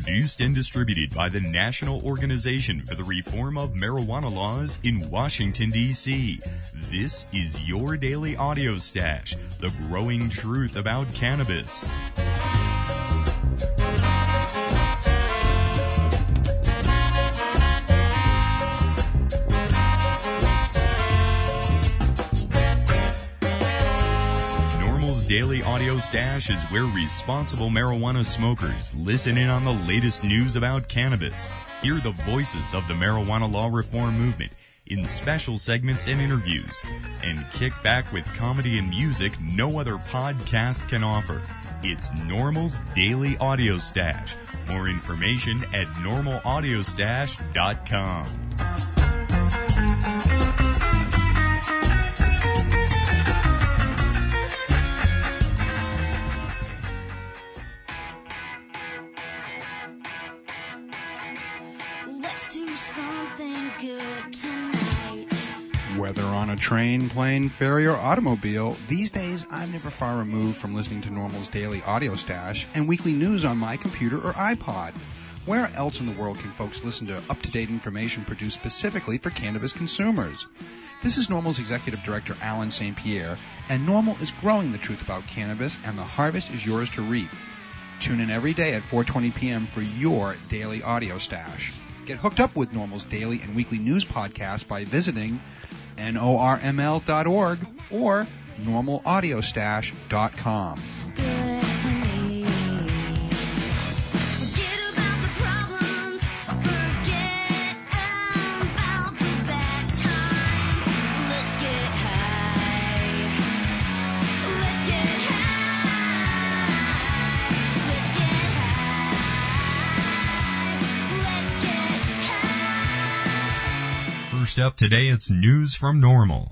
Produced and distributed by the National Organization for the Reform of Marijuana Laws in Washington, D.C. This is your daily audio stash, the growing truth about cannabis. Daily Audio Stash is where responsible marijuana smokers listen in on the latest news about cannabis, hear the voices of the marijuana law reform movement in special segments and interviews, and kick back with comedy and music no other podcast can offer. It's NORML's Daily Audio Stash. More information at normalaudiostash.com. Whether on a train, plane, ferry, or automobile, these days I'm never far removed from listening to NORML's Daily Audio Stash and weekly news on my computer or iPod. Where else in the world can folks listen to up-to-date information produced specifically for cannabis consumers? This is NORML's Executive Director, Alan St. Pierre, and NORML is growing the truth about cannabis, and the harvest is yours to reap. Tune in every day at 4:20 p.m. for your Daily Audio Stash. Get hooked up with NORML's daily and weekly news podcast by visiting norml.org or normalaudiostash.com. First up today, it's news from NORML.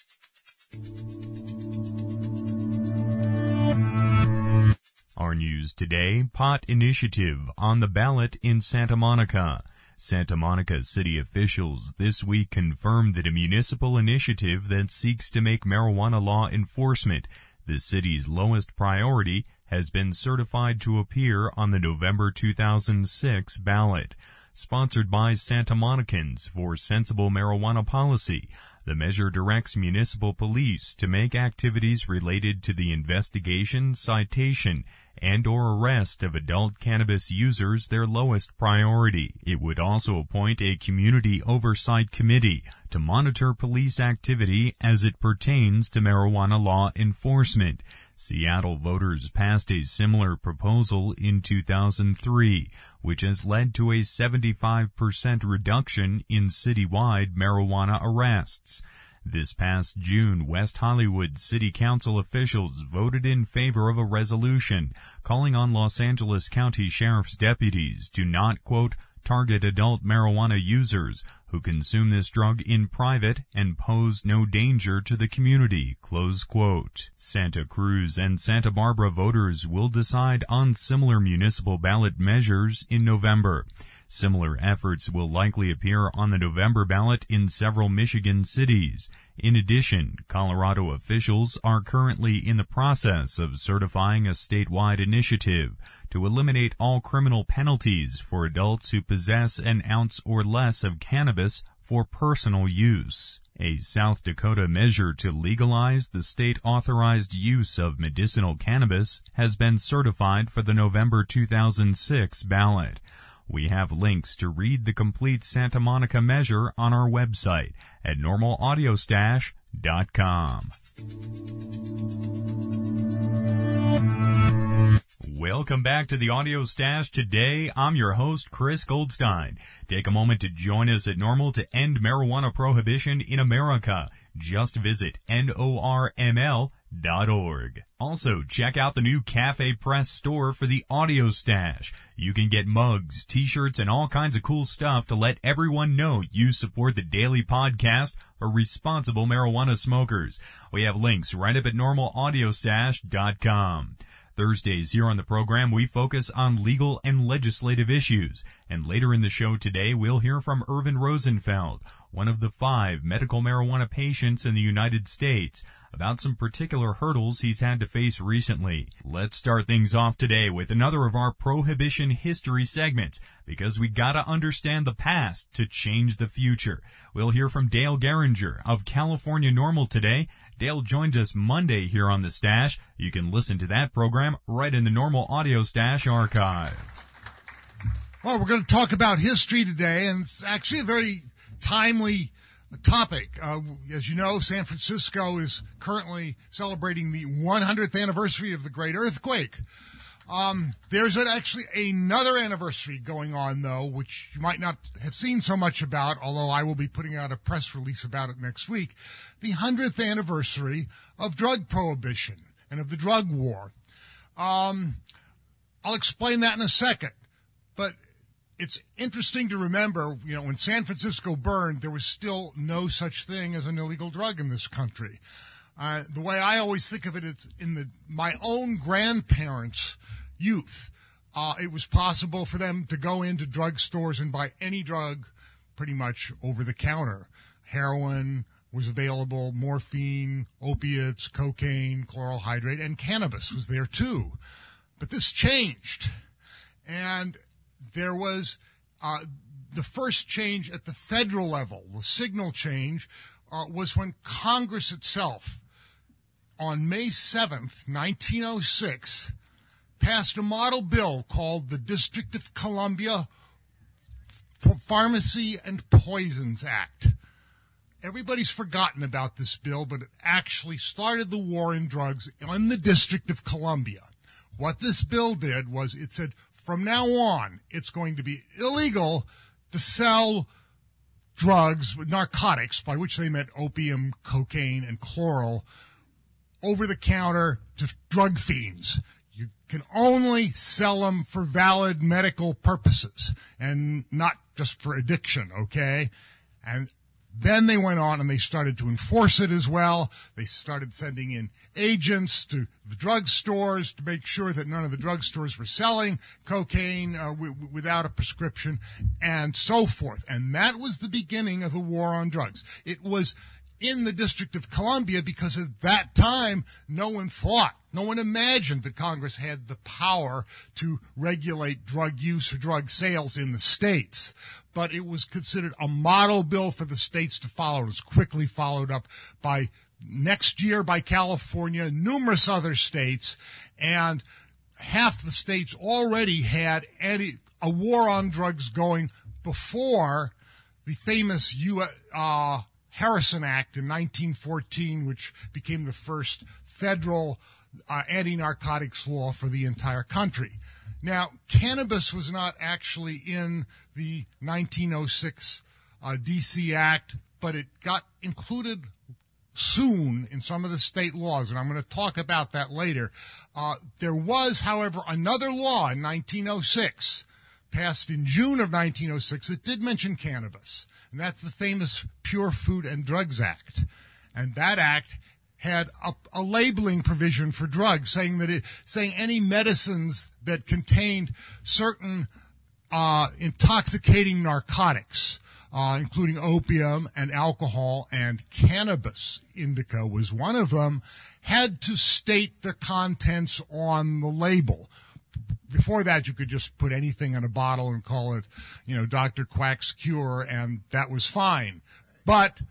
Our news today, pot initiative on the ballot in Santa Monica. Santa Monica city officials this week confirmed that a municipal initiative that seeks to make marijuana law enforcement the city's lowest priority has been certified to appear on the November 2006 ballot. Sponsored by Santa Monicans for Sensible Marijuana Policy, the measure directs municipal police to make activities related to the investigation, citation, and/or arrest of adult cannabis users their lowest priority. It would also appoint a community oversight committee to monitor police activity as it pertains to marijuana law enforcement. Seattle voters passed a similar proposal in 2003, which has led to a 75% reduction in citywide marijuana arrests. This past June, West Hollywood City Council officials voted in favor of a resolution calling on Los Angeles County Sheriff's deputies to not, quote, target adult marijuana users who consume this drug in private and pose no danger to the community, close quote. Santa Cruz and Santa Barbara voters will decide on similar municipal ballot measures in November. Similar efforts will likely appear on the November ballot in several Michigan cities. In addition, Colorado officials are currently in the process of certifying a statewide initiative to eliminate all criminal penalties for adults who possess an ounce or less of cannabis for personal use. A South Dakota measure to legalize the state-authorized use of medicinal cannabis has been certified for the November 2006 ballot. We have links to read the complete Santa Monica measure on our website at normalaudiostash.com. Welcome back to the Audio Stash. Today, I'm your host, Chris Goldstein. Take a moment to join us at NORML to end marijuana prohibition in America. Just visit norml.org. Also, check out the new Cafe Press store for the Audio Stash. You can get mugs, t-shirts, and all kinds of cool stuff to let everyone know you support the daily podcast for responsible marijuana smokers. We have links right up at normalaudiostash.com. Thursdays here on the program, we focus on legal and legislative issues. And later in the show today, we'll hear from Irvin Rosenfeld, one of the 5 medical marijuana patients in the United States, about some particular hurdles he's had to face recently. Let's start things off today with another of our Prohibition History segments, because we gotta understand the past to change the future. We'll hear from Dale Geringer of California Normal today. Dale joins us Monday here on The Stash. You can listen to that program right in the Normal Audio Stash archive. Well, we're going to talk about history today, and it's actually a very timely topic. As you know, San Francisco is currently celebrating the 100th anniversary of the Great Earthquake. There's actually another anniversary going on, though, which you might not have seen so much about, although I will be putting out a press release about it next week. The 100th anniversary of drug prohibition and of the drug war. I'll explain that in a second, but it's interesting to remember, when San Francisco burned, there was still no such thing as an illegal drug in this country. The way I always think of it is my own grandparents' youth. It was possible for them to go into drugstores and buy any drug pretty much over the counter. Heroin was available, morphine, opiates, cocaine, chloral hydrate, and cannabis was there too. But this changed. And there was the first change at the federal level, the signal change, was when Congress itself, on May 7th, 1906, passed a model bill called the District of Columbia Pharmacy and Poisons Act. Everybody's forgotten about this bill, but it actually started the war in drugs in the District of Columbia. What this bill did was it said, from now on, it's going to be illegal to sell drugs, narcotics, by which they meant opium, cocaine, and chloral, over the counter to drug fiends. You can only sell them for valid medical purposes and not just for addiction, okay? And then they went on and they started to enforce it as well. They started sending in agents to the drugstores to make sure that none of the drugstores were selling cocaine without a prescription and so forth. And that was the beginning of the war on drugs. It was in the District of Columbia because at that time no one imagined that Congress had the power to regulate drug use or drug sales in the states. But it was considered a model bill for the states to follow. It was quickly followed up by next year by California, numerous other states, and half the states already had a war on drugs going before the famous Harrison Act in 1914, which became the first federal anti-narcotics law for the entire country. Now, cannabis was not actually in the 1906 D.C. Act, but it got included soon in some of the state laws, and I'm going to talk about that later. There was, however, another law in 1906, passed in June of 1906, that did mention cannabis, and that's the famous Pure Food and Drugs Act. And that act had a labeling provision for drugs, saying any medicines that contained certain intoxicating narcotics, including opium and alcohol and cannabis, indica was one of them, had to state the contents on the label. Before that, you could just put anything in a bottle and call it, Dr. Quack's Cure, and that was fine. But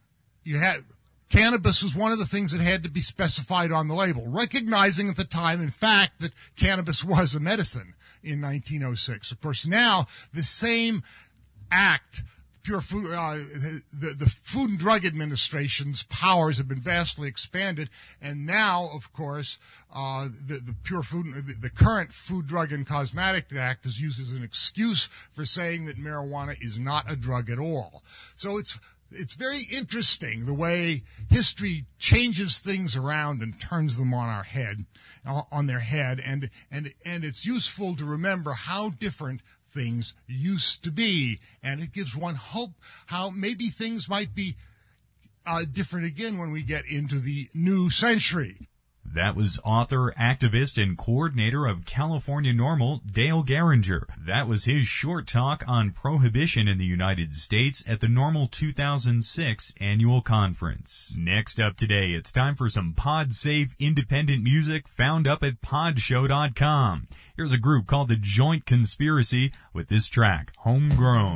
cannabis was one of the things that had to be specified on the label, recognizing at the time, in fact, that cannabis was a medicine in 1906. Of course, now the same act, Pure Food, the Food and Drug Administration's powers have been vastly expanded, and now, of course, the current Food, Drug, and Cosmetic Act is used as an excuse for saying that marijuana is not a drug at all. So it's very interesting the way history changes things around and turns them on their head, and it's useful to remember how different things used to be, and it gives one hope how maybe things might be different again when we get into the new century. That was author, activist, and coordinator of California NORML, Dale Geringer. That was his short talk on prohibition in the United States at the NORML 2006 annual conference. Next up today, it's time for some pod-safe independent music found up at podshow.com. Here's a group called The Joint Conspiracy with this track, Homegrown.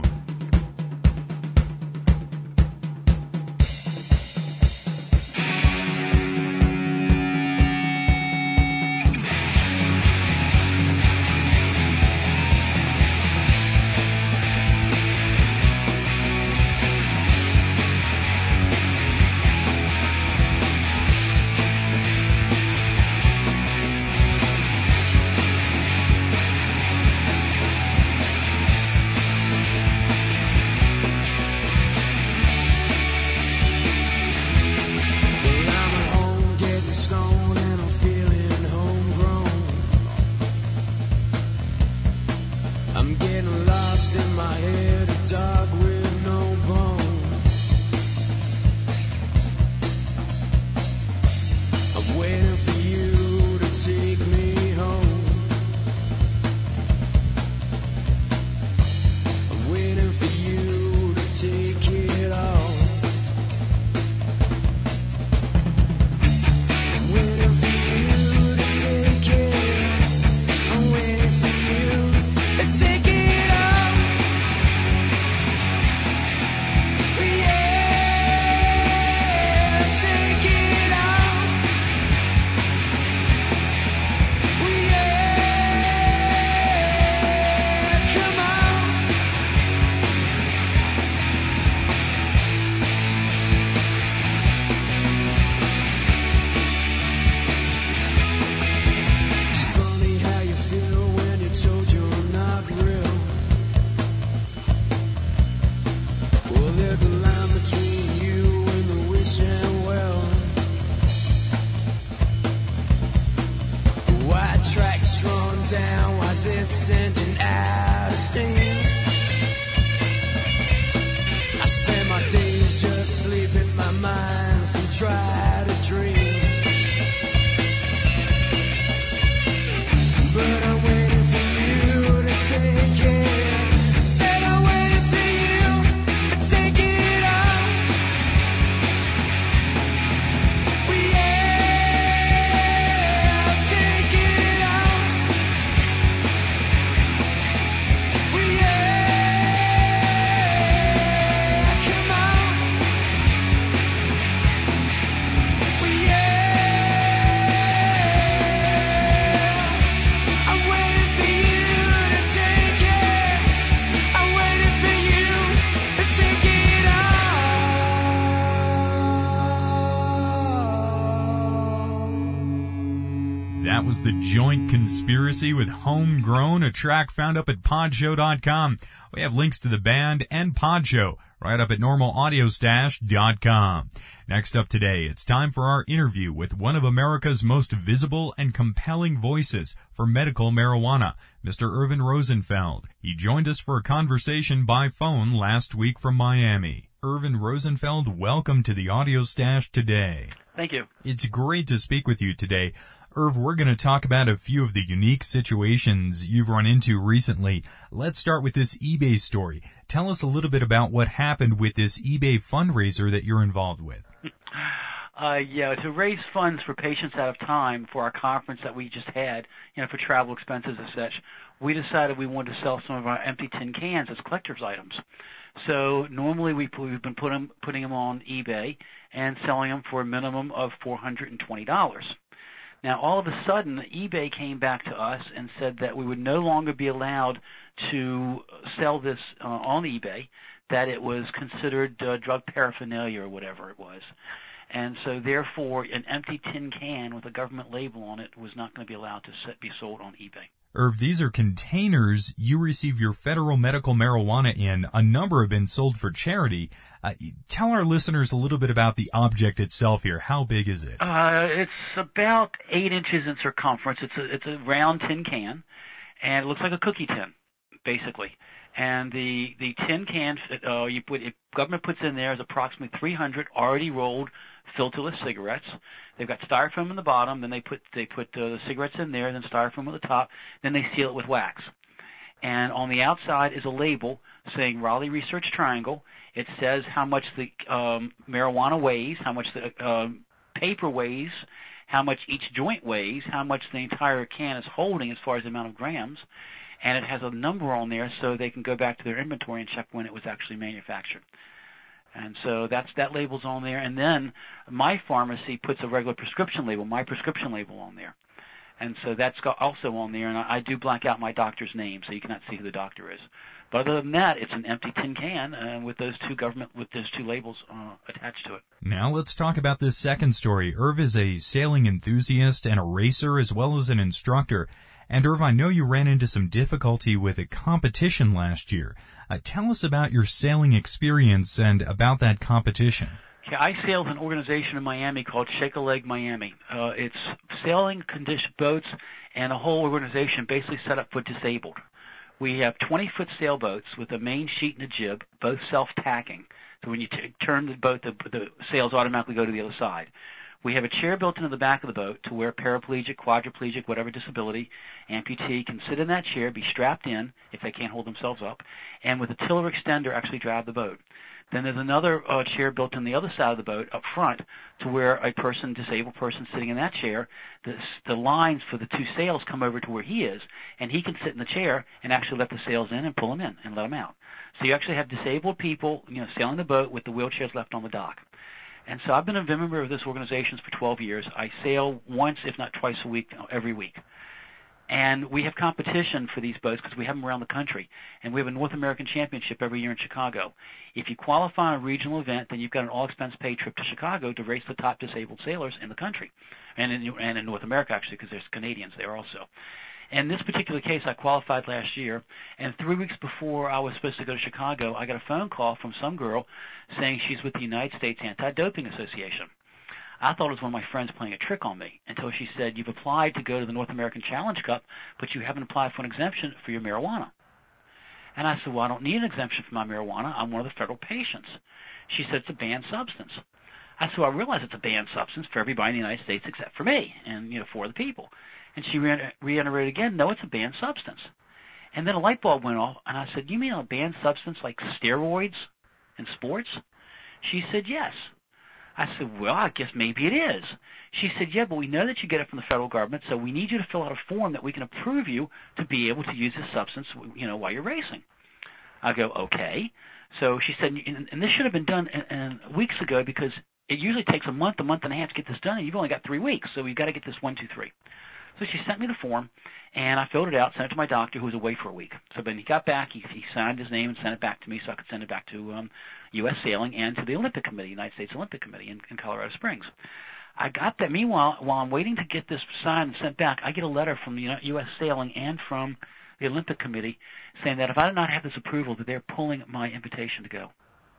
That was The Joint Conspiracy with Homegrown, a track found up at podshow.com. We have links to the band and Podshow right up at normalaudiostash.com. Next up today, it's time for our interview with one of America's most visible and compelling voices for medical marijuana, Mr. Irvin Rosenfeld. He joined us for a conversation by phone last week from Miami. Irvin Rosenfeld, welcome to the Audio Stash today. Thank you. It's great to speak with you today. Irv, we're going to talk about a few of the unique situations you've run into recently. Let's start with this eBay story. Tell us a little bit about what happened with this eBay fundraiser that you're involved with. To raise funds for Patients Out of Time for our conference that we just had, for travel expenses and such, we decided we wanted to sell some of our empty tin cans as collector's items. So normally we've been putting them on eBay and selling them for a minimum of $420. Now, all of a sudden, eBay came back to us and said that we would no longer be allowed to sell this on eBay, that it was considered drug paraphernalia or whatever it was. And so, therefore, an empty tin can with a government label on it was not going to be allowed to be sold on eBay. Irv, these are containers you receive your federal medical marijuana in. A number have been sold for charity. Tell our listeners a little bit about the object itself here. How big is it? It's about 8 inches in circumference. It's a round tin can, and it looks like a cookie tin. basically. And the tin can government puts in there is approximately 300 already rolled filterless cigarettes. They've got styrofoam in the bottom, then they put the cigarettes in there, then styrofoam at the top, then they seal it with wax. And on the outside is a label saying Raleigh Research Triangle. It says how much the marijuana weighs, how much the paper weighs, how much each joint weighs, how much the entire can is holding as far as the amount of grams, and it has a number on there so they can go back to their inventory and check when it was actually manufactured. And so that label's on there. And then my pharmacy puts a regular prescription label, my prescription label on there. And so that's also on there, and I do black out my doctor's name so you cannot see who the doctor is. But other than that, it's an empty tin can with those two labels attached to it. Now let's talk about this second story. Irv is a sailing enthusiast and a racer as well as an instructor. And Irv, I know you ran into some difficulty with a competition last year. Tell us about your sailing experience and about that competition. Yeah, I sail with an organization in Miami called Shake a Leg Miami. It's sailing condition boats and a whole organization basically set up for disabled. We have 20-foot sailboats with a main sheet and a jib, both self-tacking. So when you turn the boat, the sails automatically go to the other side. We have a chair built into the back of the boat to where paraplegic, quadriplegic, whatever disability, amputee can sit in that chair, be strapped in if they can't hold themselves up, and with a tiller extender actually drive the boat. Then there's another chair built on the other side of the boat up front to where a disabled person sitting in that chair, the lines for the two sails come over to where he is, and he can sit in the chair and actually let the sails in and pull them in and let them out. So you actually have disabled people, sailing the boat with the wheelchairs left on the dock. And so I've been a member of this organization for 12 years. I sail once, if not twice a week, every week. And we have competition for these boats because we have them around the country. And we have a North American Championship every year in Chicago. If you qualify on a regional event, then you've got an all-expense-paid trip to Chicago to race the top disabled sailors in the country. And in North America, actually, because there's Canadians there also. In this particular case, I qualified last year, and 3 weeks before I was supposed to go to Chicago, I got a phone call from some girl saying she's with the United States Anti-Doping Association. I thought it was one of my friends playing a trick on me until she said, "You've applied to go to the North American Challenge Cup, but you haven't applied for an exemption for your marijuana." And I said, "Well, I don't need an exemption for my marijuana. I'm one of the federal patients." She said, "It's a banned substance." I said, "Well, I realize it's a banned substance for everybody in the United States except for me and, for the people." And she reiterated again, "No, it's a banned substance." And then a light bulb went off, and I said, "You mean a banned substance like steroids in sports?" She said, "Yes." I said, "Well, I guess maybe it is." She said, "Yeah, but we know that you get it from the federal government, so we need you to fill out a form that we can approve you to be able to use this substance, while you're racing." I go, "Okay." So she said, and this should have been done weeks ago because it usually takes a month and a half to get this done, and you've only got 3 weeks, so we've got to get this 1, 2, 3. So she sent me the form, and I filled it out, sent it to my doctor, who was away for a week. So when he got back, he signed his name and sent it back to me so I could send it back to U.S. Sailing and to the Olympic Committee, United States Olympic Committee in Colorado Springs. I got that. Meanwhile, while I'm waiting to get this signed and sent back, I get a letter from the U.S. Sailing and from the Olympic Committee saying that if I did not have this approval, that they're pulling my invitation to go.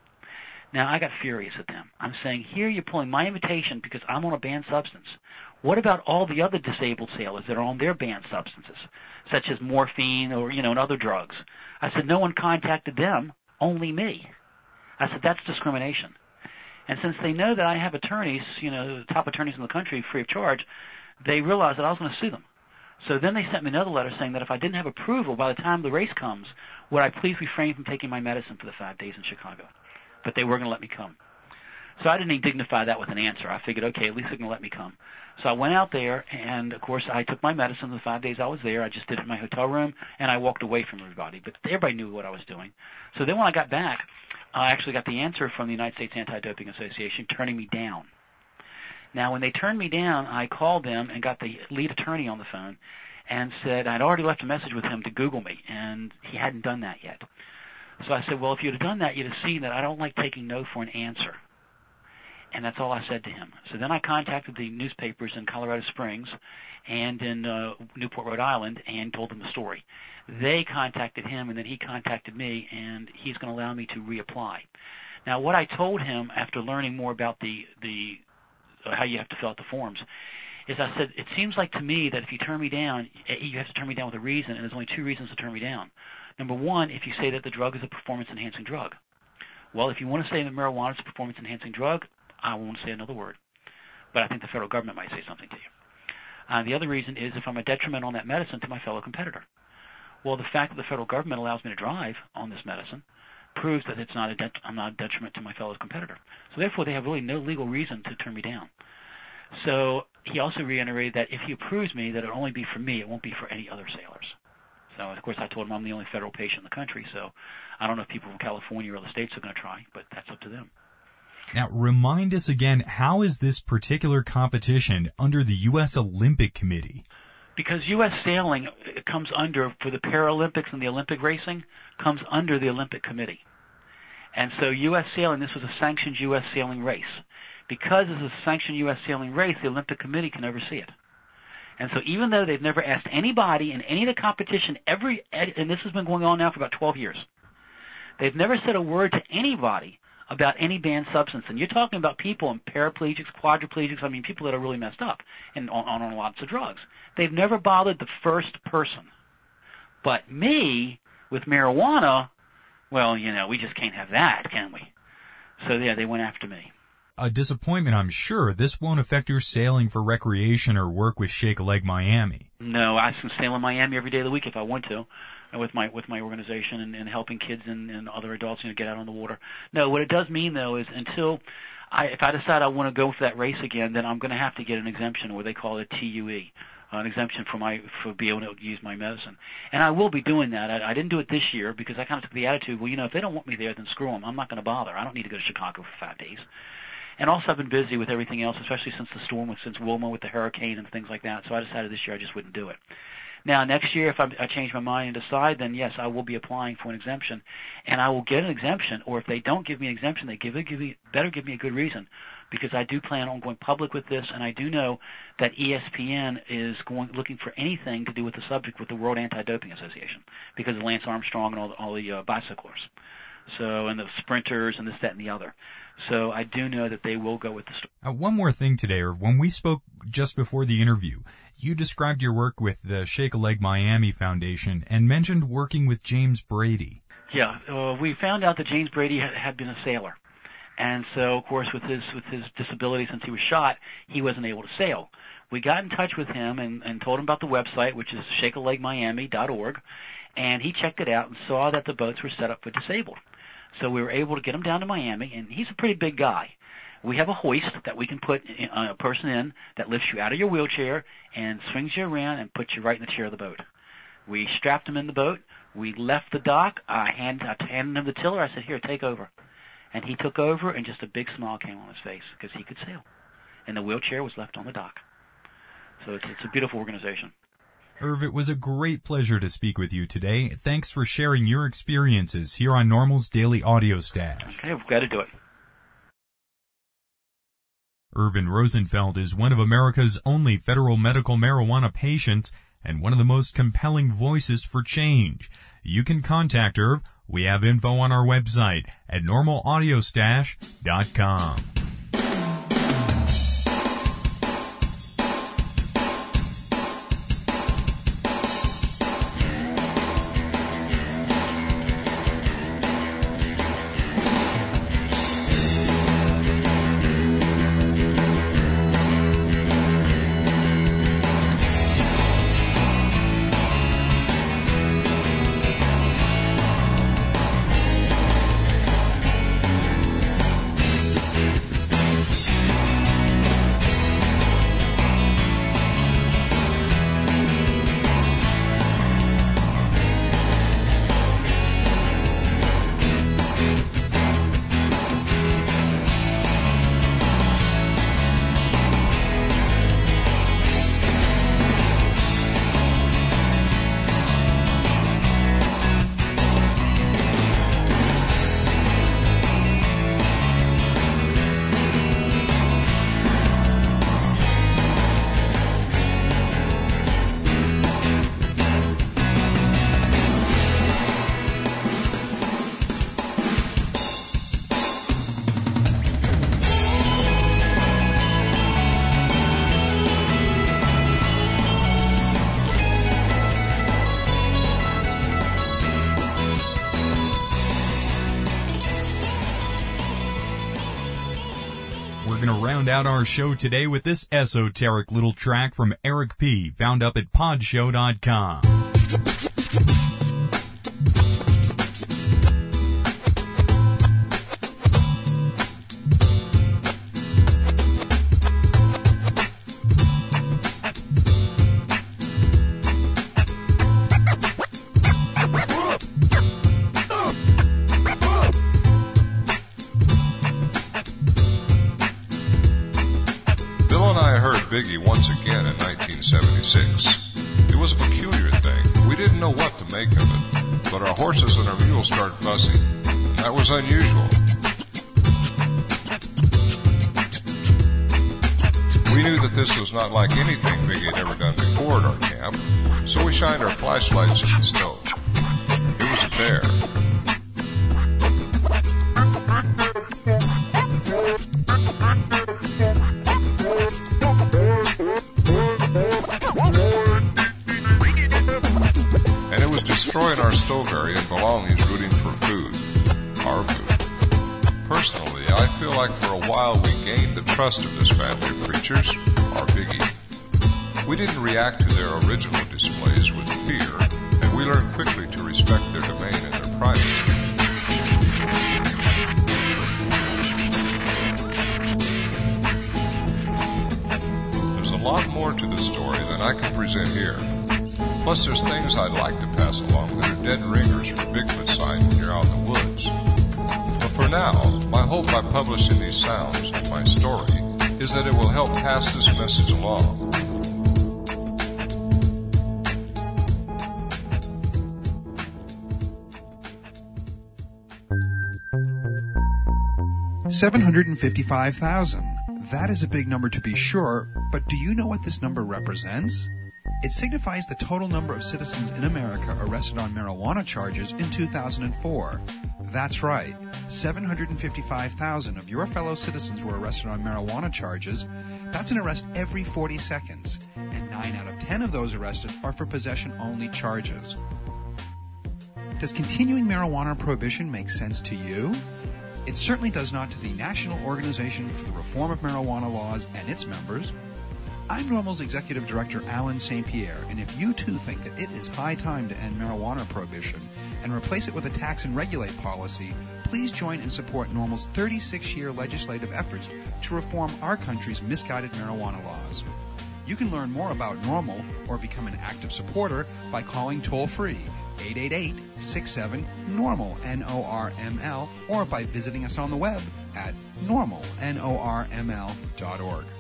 Now, I got furious at them. I'm saying, here you're pulling my invitation because I'm on a banned substance. What about all the other disabled sailors that are on their banned substances, such as morphine or, and other drugs? I said, no one contacted them, only me. I said, that's discrimination. And since they know that I have attorneys, the top attorneys in the country free of charge, they realized that I was going to sue them. So then they sent me another letter saying that if I didn't have approval by the time the race comes, would I please refrain from taking my medicine for the 5 days in Chicago? But they were going to let me come. So I didn't even dignify that with an answer. I figured, okay, at least they're going to let me come. So I went out there, and, of course, I took my medicine the 5 days I was there. I just did it in my hotel room, and I walked away from everybody. But everybody knew what I was doing. So then when I got back, I actually got the answer from the United States Anti-Doping Association turning me down. Now, when they turned me down, I called them and got the lead attorney on the phone and said I'd already left a message with him to Google me, and he hadn't done that yet. So I said, well, if you'd have done that, you'd have seen that I don't like taking no for an answer. And that's all I said to him. So then I contacted the newspapers in Colorado Springs and in Newport, Rhode Island, and told them the story. They contacted him, and then he contacted me, and he's going to allow me to reapply. Now, what I told him after learning more about the how you have to fill out the forms is I said, it seems like to me that if you turn me down, you have to turn me down with a reason, and there's only two reasons to turn me down. Number one, if you say that the drug is a performance-enhancing drug. Well, if you want to say that marijuana is a performance-enhancing drug, I won't say another word. But I think the federal government might say something to you. The other reason is if I'm a detriment on that medicine to my fellow competitor. Well, the fact that the federal government allows me to drive on this medicine proves that I'm not a detriment to my fellow competitor. So therefore, they have really no legal reason to turn me down. So he also reiterated that if he approves me, that it'll only be for me. It won't be for any other sailors. So, of course, I told him I'm the only federal patient in the country, so I don't know if people from California or other states are going to try, but that's up to them. Now, remind us again, how is this particular competition under the U.S. Olympic Committee? Because U.S. sailing comes under, for the Paralympics and the Olympic racing, comes under the Olympic Committee. And so U.S. sailing, this was a sanctioned U.S. sailing race. Because this is a sanctioned U.S. sailing race, the Olympic Committee can oversee it. And so even though they've never asked anybody in any of the competition, and this has been going on now for about 12 years, they've never said a word to anybody about any banned substance. And you're talking about people and paraplegics, quadriplegics, I mean people that are really messed up and on lots of drugs. They've never bothered the first person. But me, with marijuana, well, we just can't have that, can we? So, yeah, they went after me. A disappointment, I'm sure. This won't affect your sailing for recreation or work with Shake a Leg Miami. No, I can sail in Miami every day of the week if I want to, with my organization and helping kids and other adults get out on the water. No, what it does mean though is if I decide I want to go for that race again, then I'm going to have to get an exemption, or they call it TUE, an exemption for being able to use my medicine. And I will be doing that. I didn't do it this year because I kind of took the attitude, well, if they don't want me there, then screw them. I'm not going to bother. I don't need to go to Chicago for 5 days. And also I've been busy with everything else, especially since the storm, since Wilma with the hurricane and things like that. So I decided this year I just wouldn't do it. Now, next year, if I change my mind and decide, then yes, I will be applying for an exemption. And I will get an exemption, or if they don't give me an exemption, they better give me a good reason, because I do plan on going public with this, and I do know that ESPN is looking for anything to do with the subject with the World Anti-Doping Association, because of Lance Armstrong and all the bicyclists. So, and the sprinters and this, that, and the other. So I do know that they will go with the story. One more thing today, or when we spoke just before the interview, you described your work with the Shake a Leg Miami Foundation and mentioned working with James Brady. Yeah, we found out that James Brady had been a sailor. And so, of course, with his disability since he was shot, he wasn't able to sail. We got in touch with him and told him about the website, which is shakealegmiami.org, and he checked it out and saw that the boats were set up for disabled. So we were able to get him down to Miami, and he's a pretty big guy. We have a hoist that we can put a person in that lifts you out of your wheelchair and swings you around and puts you right in the chair of the boat. We strapped him in the boat. We left the dock. I handed him the tiller. I said, here, take over. And he took over, and just a big smile came on his face because he could sail. And the wheelchair was left on the dock. So it's a beautiful organization. Irv, it was a great pleasure to speak with you today. Thanks for sharing your experiences here on Normal's Daily Audio Stash. Okay, we've got to do it. Irvin Rosenfeld is one of America's only federal medical marijuana patients and one of the most compelling voices for change. You can contact Irv. We have info on our website at normalaudiostash.com. going to round out our show today with this esoteric little track from Eric P., found up at podshow.com. Biggie once again in 1976. It was a peculiar thing. We didn't know what to make of it, but our horses and our mules started fussing. That was unusual. We knew that this was not like anything Biggie had ever done before at our camp, so we shined our flashlights at the stove. It was a bear. Destroying our stove area and belongings, rooting for food, our food. Personally, I feel like for a while we gained the trust of this family of creatures, our Biggie. We didn't react to their original displays with fear, and we learned quickly to respect their domain and their privacy. There's a lot more to this story than I can present here. Plus, there's things I'd like to pass along that are dead ringers for Bigfoot sign when you're out in the woods. But for now, my hope by publishing these sounds in my story is that it will help pass this message along. $755,000. That is a big number to be sure, but do you know what this number represents? It signifies the total number of citizens in America arrested on marijuana charges in 2004. That's right, 755,000 of your fellow citizens were arrested on marijuana charges. That's an arrest every 40 seconds, and 9 out of 10 of those arrested are for possession-only charges. Does continuing marijuana prohibition make sense to you? It certainly does not to the National Organization for the Reform of Marijuana Laws and its members. I'm NORML's Executive Director, Alan St. Pierre, and if you too think that it is high time to end marijuana prohibition and replace it with a tax and regulate policy, please join and support NORML's 36-year legislative efforts to reform our country's misguided marijuana laws. You can learn more about NORML or become an active supporter by calling toll-free 888-67-NORML, N-O-R-M-L, or by visiting us on the web at normal, NORML.org.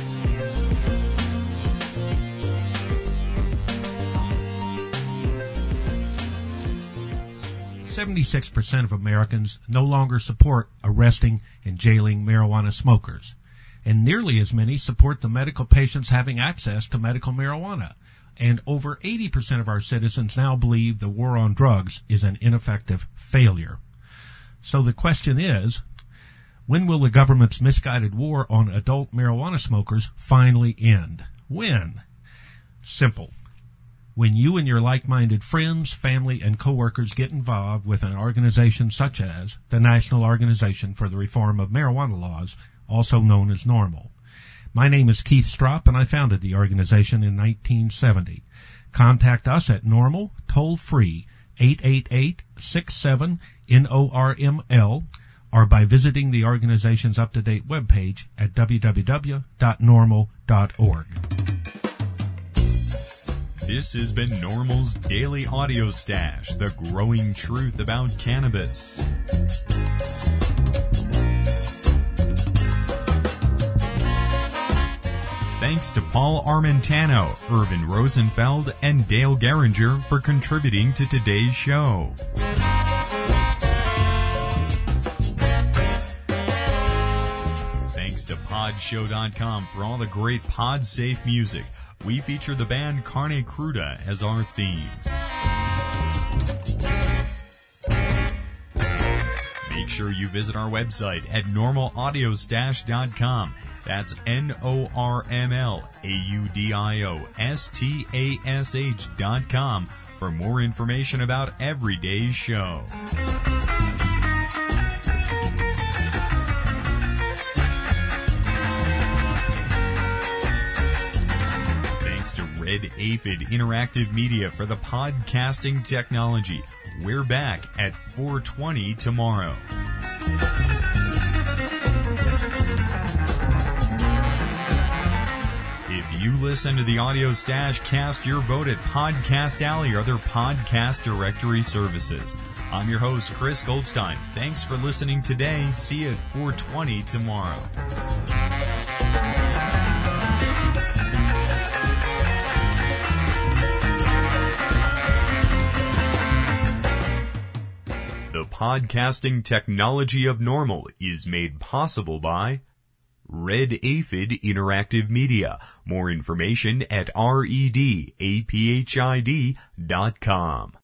76% of Americans no longer support arresting and jailing marijuana smokers, and nearly as many support the medical patients having access to medical marijuana. And over 80% of our citizens now believe the war on drugs is an ineffective failure. So the question is, when will the government's misguided war on adult marijuana smokers finally end? When? Simple. When you and your like-minded friends, family, and coworkers get involved with an organization such as the National Organization for the Reform of Marijuana Laws, also known as NORML. My name is Keith Stropp, and I founded the organization in 1970. Contact us at NORML, toll-free, 888-67-NORML, or by visiting the organization's up-to-date webpage at www.norml.org. This has been NORML's Daily Audio Stash, the growing truth about cannabis. Thanks to Paul Armentano, Irvin Rosenfeld, and Dale Geringer for contributing to today's show. Thanks to Podshow.com for all the great pod-safe music. We feature the band Carne Cruda as our theme. Make sure you visit our website at normalaudiostash.com. That's NORMLAUDIOSTASH.com for more information about every day's show. Red Aphid Interactive Media for the podcasting technology. We're back at 4:20 tomorrow. If you listen to the Audio Stash, cast your vote at Podcast Alley or other podcast directory services. I'm your host, Chris Goldstein. Thanks for listening today. See you at 4:20 tomorrow. The podcasting technology of normal is made possible by Red Aphid Interactive Media. More information at redaphid.com.